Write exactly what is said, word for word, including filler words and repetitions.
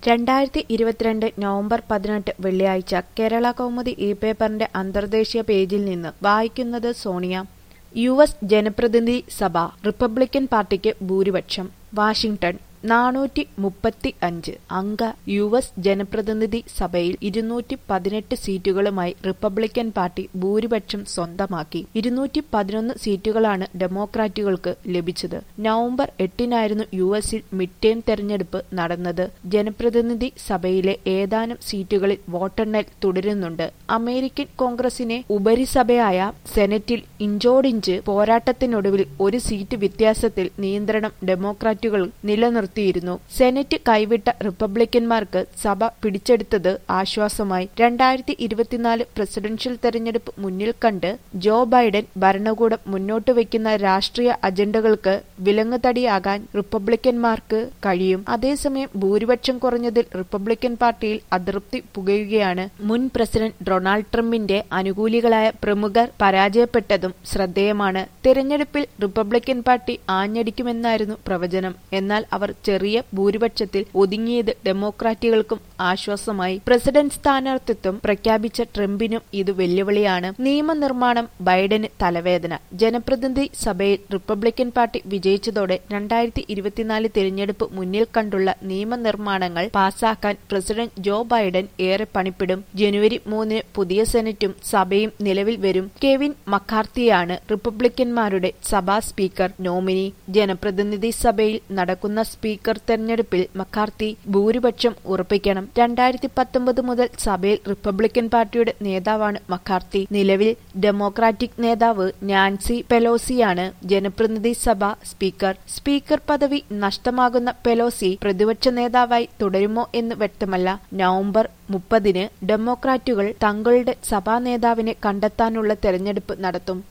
രണ്ടായിരത്തി ഇരുപത്തിരണ്ട് നവംബർ പതിനെട്ട് വെള്ളിയാഴ്ച കേരള കൗമുദി ഇ പേപ്പറിന്റെ അന്തർദേശീയ പേജിൽ നിന്ന് വായിക്കുന്നത് സോണിയ. യു എസ് ജനപ്രതിനിധി സഭ റിപ്പബ്ലിക്കൻ പാർട്ടിക്ക് ഭൂരിപക്ഷം. വാഷിംഗ്ടൺ. നാനൂറ്റി മുപ്പത്തി അഞ്ച് അംഗ യു എസ് ജനപ്രതിനിധി സഭയിൽ ഇരുന്നൂറ്റി പതിനെട്ട് സീറ്റുകളുമായി റിപ്പബ്ലിക്കൻ പാർട്ടി ഭൂരിപക്ഷം സ്വന്തമാക്കി. ഇരുന്നൂറ്റി പതിനൊന്ന് സീറ്റുകളാണ് ഡെമോക്രാറ്റുകൾക്ക് ലഭിച്ചത്. നവംബർ എട്ടിനായിരുന്നു യു എസിൽ മിഡ് ടേം തെരഞ്ഞെടുപ്പ് നടന്നത്. ജനപ്രതിനിധി സഭയിലെ ഏതാനും സീറ്റുകളിൽ വോട്ടെണ്ണൽ തുടരുന്നുണ്ട്. അമേരിക്കൻ കോൺഗ്രസിനെ ഉപരിസഭയായ സെനറ്റിൽ ഇഞ്ചോടിഞ്ച് പോരാട്ടത്തിനൊടുവിൽ ഒരു സീറ്റ് വ്യത്യാസത്തിൽ നിയന്ത്രണം ഡെമോക്രാറ്റുകൾ നിലനിർത്തി യിരുന്നു. സെനറ്റ് കൈവിട്ട റിപ്പബ്ലിക്കന്മാർക്ക് സഭ പിടിച്ചെടുത്തത് ആശ്വാസമായി. രണ്ടായിരത്തി ഇരുപത്തിനാല് പ്രസിഡൻഷ്യൽ തെരഞ്ഞെടുപ്പ് മുന്നിൽ കണ്ട് ജോ ബൈഡൻ ഭരണകൂടം മുന്നോട്ട് വയ്ക്കുന്ന രാഷ്ട്രീയ അജണ്ടകൾക്ക് വിലങ്ങുതടിയാകാൻ റിപ്പബ്ലിക്കന്മാർക്ക് കഴിയും. അതേസമയം ഭൂരിപക്ഷം കുറഞ്ഞതിൽ റിപ്പബ്ലിക്കൻ പാർട്ടിയിൽ അതൃപ്തി പുകയുകയാണ്. മുൻ പ്രസിഡന്റ് ഡൊണാൾഡ് ട്രംപിന്റെ അനുകൂലികളായ പ്രമുഖർ പരാജയപ്പെട്ടതും ശ്രദ്ധേയമാണ്. തെരഞ്ഞെടുപ്പിൽ റിപ്പബ്ലിക്കൻ പാർട്ടി ആഞ്ഞടിക്കുമെന്നായിരുന്നു പ്രവചനം. എന്നാൽ അവർ ചെറിയ ഭൂരിപക്ഷത്തിൽ ഒതുങ്ങിയത് ഡെമോക്രാറ്റുകൾക്കും ആശ്വാസമായി. പ്രസിഡന്റ് സ്ഥാനാർത്ഥിത്വം പ്രഖ്യാപിച്ച ട്രംപിനും ഇത് വെല്ലുവിളിയാണ്. നിയമനിർമ്മാണം ബൈഡന് തലവേദന. ജനപ്രതിനിധി സഭയിൽ റിപ്പബ്ലിക്കൻ പാർട്ടി വിജയിച്ചതോടെ രണ്ടായിരത്തി ഇരുപത്തിനാല് തിരഞ്ഞെടുപ്പ് മുന്നിൽ കണ്ടുള്ള നിയമനിർമ്മാണങ്ങൾ പാസാക്കാൻ പ്രസിഡന്റ് ജോ ബൈഡൻ ഏറെ പണിപ്പെടും. ജനുവരി മൂന്നിന് പുതിയ സെനറ്റും സഭയും നിലവിൽ വരും. കെവിൻ മക്കാർത്തിയാണ് റിപ്പബ്ലിക്കന്മാരുടെ സഭാ സ്പീക്കർ നോമിനി. ജനപ്രതിനിധി സഭയിൽ നടക്കുന്ന സ്പീക്കർ തെരഞ്ഞെടുപ്പിൽ മക്കാർത്തി ഭൂരിപക്ഷം ഉറപ്പിക്കണം. രണ്ടായിരത്തി പത്തൊമ്പത് മുതൽ സഭയിൽ റിപ്പബ്ലിക്കൻ പാർട്ടിയുടെ നേതാവാണ് മക്കാർത്തി. നിലവിൽ ഡെമോക്രാറ്റിക് നേതാവ് നാൻസി പെലോസിയാണ് ജനപ്രതിനിധി സഭ സ്പീക്കർ. സ്പീക്കർ പദവി നഷ്ടമാകുന്ന പെലോസി പ്രതിപക്ഷ നേതാവായി തുടരുമോ എന്ന് വ്യക്തമല്ല. നവംബർ മുപ്പതിന് ഡെമോക്രാറ്റുകൾ തങ്ങളുടെ സഭാ നേതാവിനെ കണ്ടെത്താനുള്ള തെരഞ്ഞെടുപ്പ് നടത്തും.